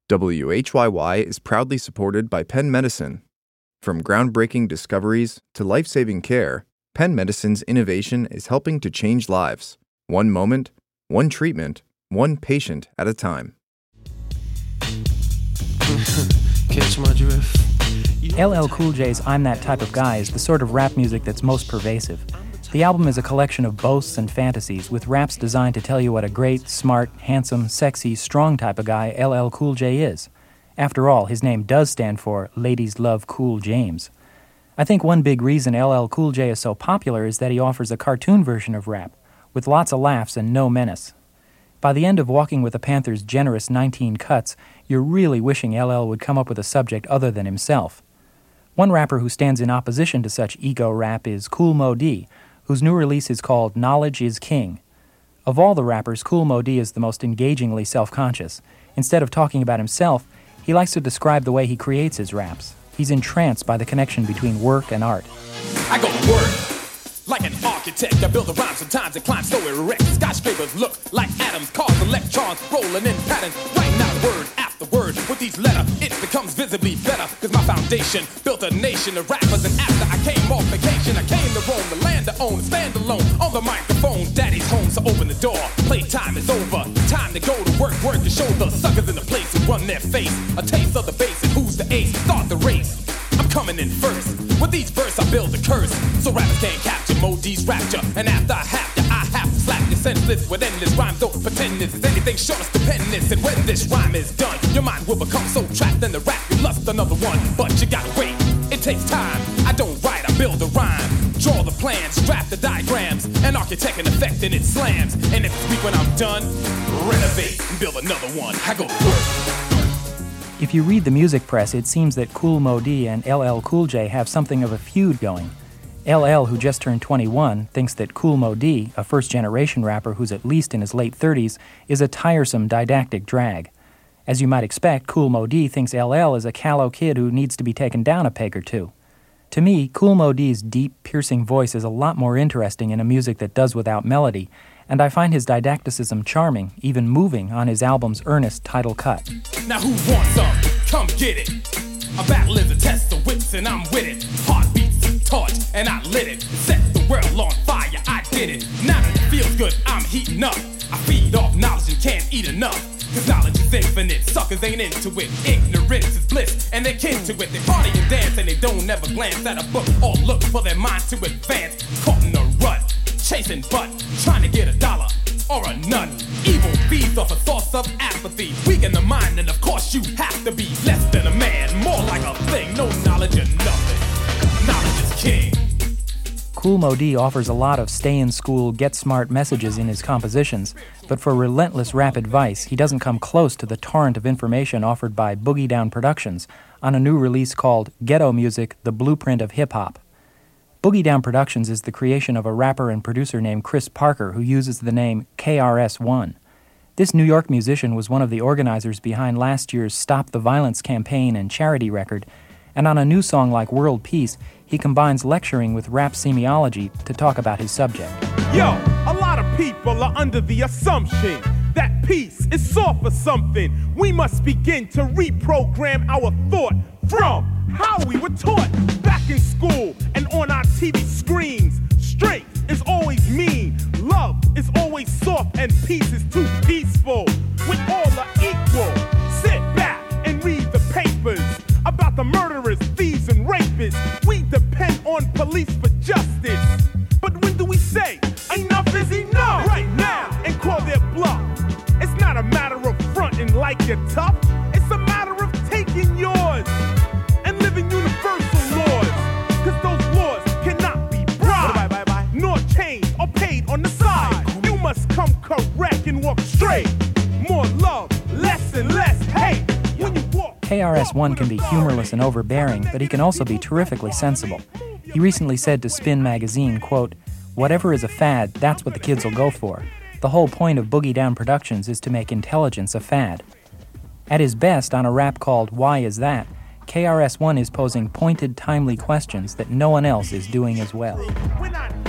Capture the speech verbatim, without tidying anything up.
W H Y Y is proudly supported by Penn Medicine. From groundbreaking discoveries to life-saving care, Penn Medicine's innovation is helping to change lives, one moment, one treatment, one patient at a time. Catch my drift. L L Cool J's I'm That Type of Guy is the sort of rap music that's most pervasive. The album is a collection of boasts and fantasies with raps designed to tell you what a great, smart, handsome, sexy, strong type of guy L L Cool J is. After all, his name does stand for Ladies Love Cool James. I think one big reason L L Cool J is so popular is that he offers a cartoon version of rap, with lots of laughs and no menace. By the end of Walking with the Panther's generous nineteen cuts, you're really wishing L L would come up with a subject other than himself. One rapper who stands in opposition to such ego rap is Kool Moe Dee, whose new release is called Knowledge is King. Of all the rappers, Kool Moe Dee is the most engagingly self-conscious. Instead of talking about himself, he likes to describe the way he creates his raps. He's entranced by the connection between work and art. I go to work like an architect. I build a rhyme, sometimes it climbs so erect. Skyscrapers look like atoms, cars, electrons rolling in patterns. Writing out word after word with each letter, it becomes visibly better. Cause my foundation built a nation of rappers. And after I came off vacation, I came to roam the land to own, stand alone on the microphone. Daddy's home, so open the door. Playtime is over. Time to go to work, work to show the suckers in the place who run their face. A taste of the bass and who's the ace. Start the race. I'm coming in first. With each verse I build a curse, so rappers can't capture Moe Dee's rapture. And after I have to, I have to slap you senseless with endless rhymes. Don't pretend this is anything short of stupendous. And when this rhyme is done, your mind will become so trapped in the rap you lust another one. But you gotta wait, it takes time. I don't write, I build a rhyme. Draw the plans, draft the diagrams, and architect an effect and it slams. And if it's weak when I'm done, renovate and build another one. I go to work. If you read the music press, it seems that Kool Moe Dee and L L Cool J have something of a feud going. L L, who just turned twenty-one, thinks that Kool Moe Dee, a first-generation rapper who's at least in his late thirties, is a tiresome, didactic drag. As you might expect, Kool Moe Dee thinks L L is a callow kid who needs to be taken down a peg or two. To me, Kool Moe Dee's deep, piercing voice is a lot more interesting in a music that does without melody, and I find his didacticism charming, even moving, on his album's earnest title cut. Now who wants some? Come get it. A battle is a test of wits and I'm with it. Heartbeats a torch and I lit it. Set the world on fire, I did it. Now that it feels good, I'm heating up. I feed off knowledge and can't eat enough. Cause knowledge is infinite, suckers ain't into it. Ignorance is bliss and they're kin to it. They party and dance and they don't ever glance at a book or look for their mind to advance. Caught in a rut, chasing butt, trying to get a dollar or a nut. Evil feeds off a source of apathy, weak in the mind, and of course you have to be less than a man, more like a thing. No knowledge or nothing. Knowledge is king. Kool Moe Dee offers a lot of stay-in-school, get-smart messages in his compositions, but for relentless rap advice, he doesn't come close to the torrent of information offered by Boogie Down Productions on a new release called Ghetto Music, The Blueprint of Hip-Hop. Boogie Down Productions is the creation of a rapper and producer named Chris Parker who uses the name K R S One. This New York musician was one of the organizers behind last year's Stop the Violence campaign and charity record, and on a new song like World Peace, he combines lecturing with rap semiology to talk about his subject. Yo, a lot of people are under the assumption that peace is sought for something. We must begin to reprogram our thought from how we were taught back in school and on our T V screens. Straight is always mean, love is always soft, and peace is too peaceful. When all are equal, sit back and read the papers about the murderers, thieves, and rapists. We depend on police for justice. But when do we say enough is enough? Right now, and call their bluff. It's not a matter of fronting like you're tough. It's a matter of taking yours and living universal laws. Cause those laws cannot be bribed, nor changed or paid on the side. You must come correct and walk straight. More love, less and less hate. When you walk, K R S One can be humorless and overbearing, but he can also be terrifically sensible. He recently said to Spin magazine, quote, "Whatever is a fad, that's what the kids will go for. The whole point of Boogie Down Productions is to make intelligence a fad." At his best, on a rap called Why Is That?, K R S One is posing pointed, timely questions that no one else is doing as well. we're not